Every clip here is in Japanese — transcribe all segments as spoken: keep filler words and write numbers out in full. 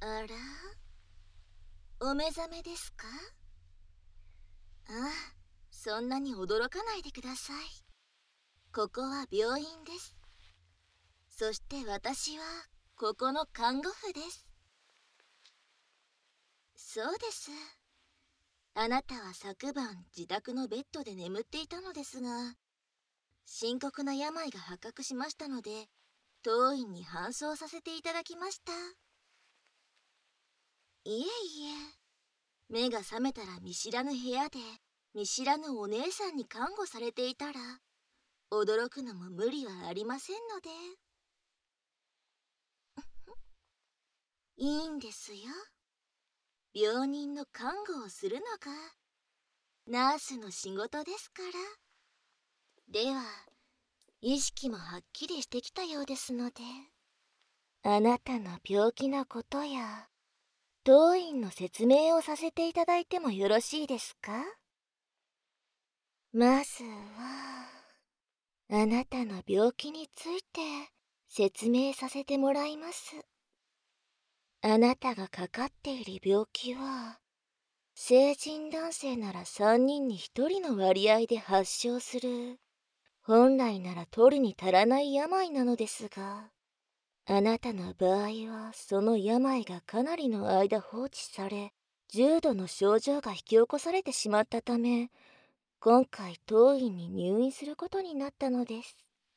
あら、お目覚めですか？ああ、そんなに驚かないでください。ここは病院です。そして私はここの看護婦です。そうです。あなたは昨晩自宅のベッドで眠っていたのですが、深刻な病が発覚しましたので、当院に搬送させていただきました。いえいえ、目が覚めたら見知らぬ部屋で見知らぬお姉さんに看護されていたら、驚くのも無理はありませんので。いいんですよ。病人の看護をするのがナースの仕事ですから。では、意識もはっきりしてきたようですので、あなたの病気のことや当院の説明をさせていただいてもよろしいですか？まずは、あなたの病気について説明させてもらいます。あなたがかかっている病気は、成人男性ならさんにんにひとりの割合で発症する、本来なら取るに足らない病なのですが、あなたの場合はその病がかなりの間放置され、重度の症状が引き起こされてしまったため、今回当院に入院することになったのです。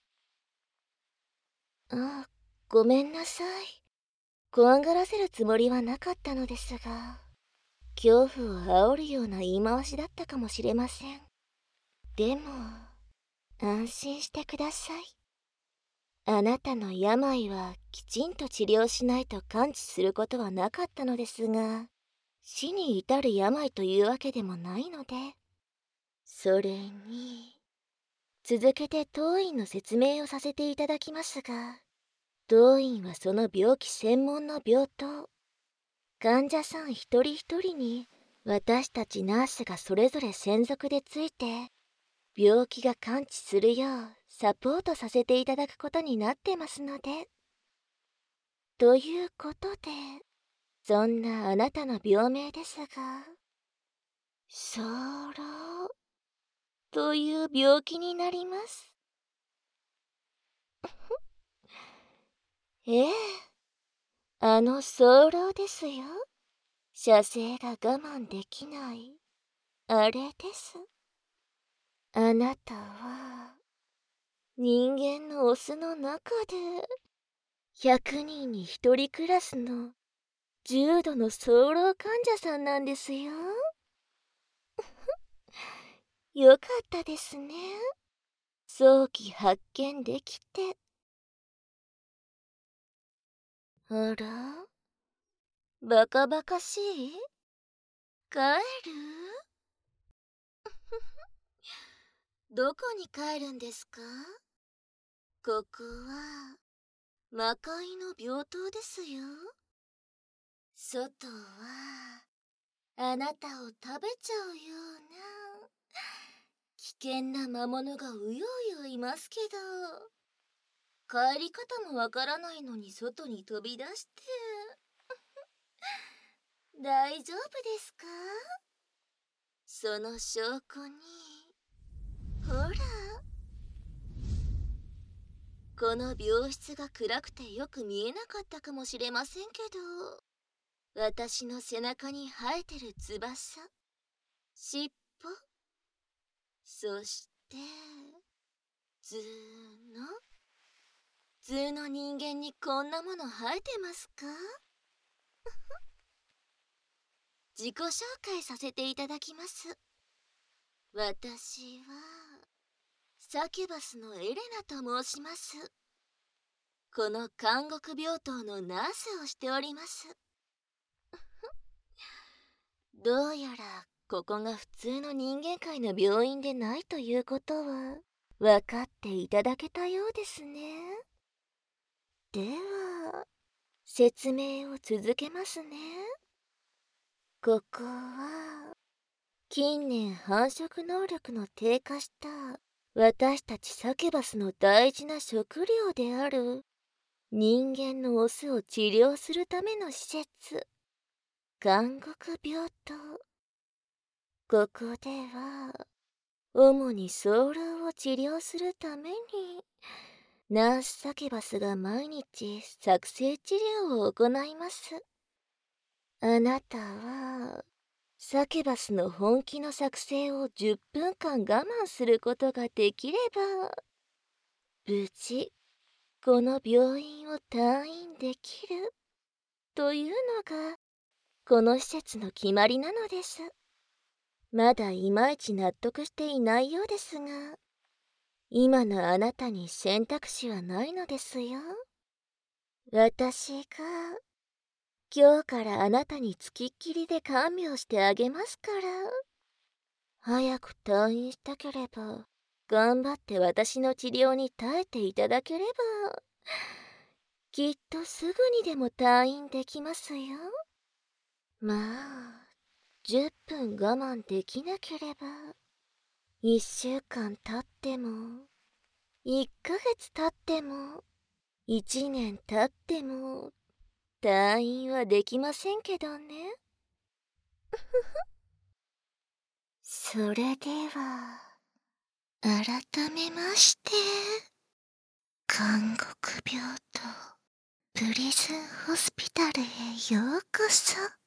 あ、ごめんなさい。怖がらせるつもりはなかったのですが、恐怖を煽るような言い回しだったかもしれません。でも、安心してください。あなたの病はきちんと治療しないと完治することはなかったのですが、死に至る病というわけでもないので、それに、続けて当院の説明をさせていただきますが、当院はその病気専門の病棟、患者さん一人一人に私たちナースがそれぞれ専属でついて、病気が完治するようサポートさせていただくことになってますので。ということで、そんなあなたの病名ですが、早漏という病気になります。ええ、あの早漏ですよ。射精が我慢できない、あれです。あなたは、人間のオスの中で、ひゃくにんにひとりクラスの重度の早漏患者さんなんですよ。よかったですね。早期発見できて。あら、バカバカしい？帰る？どこに帰るんですか？ここは魔界の病棟ですよ。外はあなたを食べちゃうような危険な魔物がうようよいますけど、帰り方もわからないのに外に飛び出して。大丈夫ですか？その証拠に、ほら、この病室が暗くてよく見えなかったかもしれませんけど、私の背中に生えてる翼、尻尾、そして頭の普通の人間にこんなもの生えてますか？自己紹介させていただきます。私はサキュバスのエレナと申します。この監獄病棟のナースをしております。どうやらここが普通の人間界の病院でないということは分かっていただけたようですね。では、説明を続けますね。ここは近年繁殖能力の低下した私たちサキュバスの大事な食料である人間のオスを治療するための施設、監獄病棟。ここでは主に早漏を治療するためにナースサキュバスが毎日作成治療を行います。あなたはサキュバスの本気の作成をじゅっぷんかん我慢することができれば無事この病院を退院できるというのがこの施設の決まりなのです。まだいまいち納得していないようですが、今のあなたに選択肢はないのですよ。私が今日からあなたにつきっきりで看病してあげますから。早く退院したければ頑張って私の治療に耐えていただければきっとすぐにでも退院できますよ。まあじゅっぷん我慢できなければいっしゅうかん経ってもいっかげつ経ってもいちねん経っても退院はできませんけどね。それでは改めまして監獄病棟プリズンホスピタルへようこそ。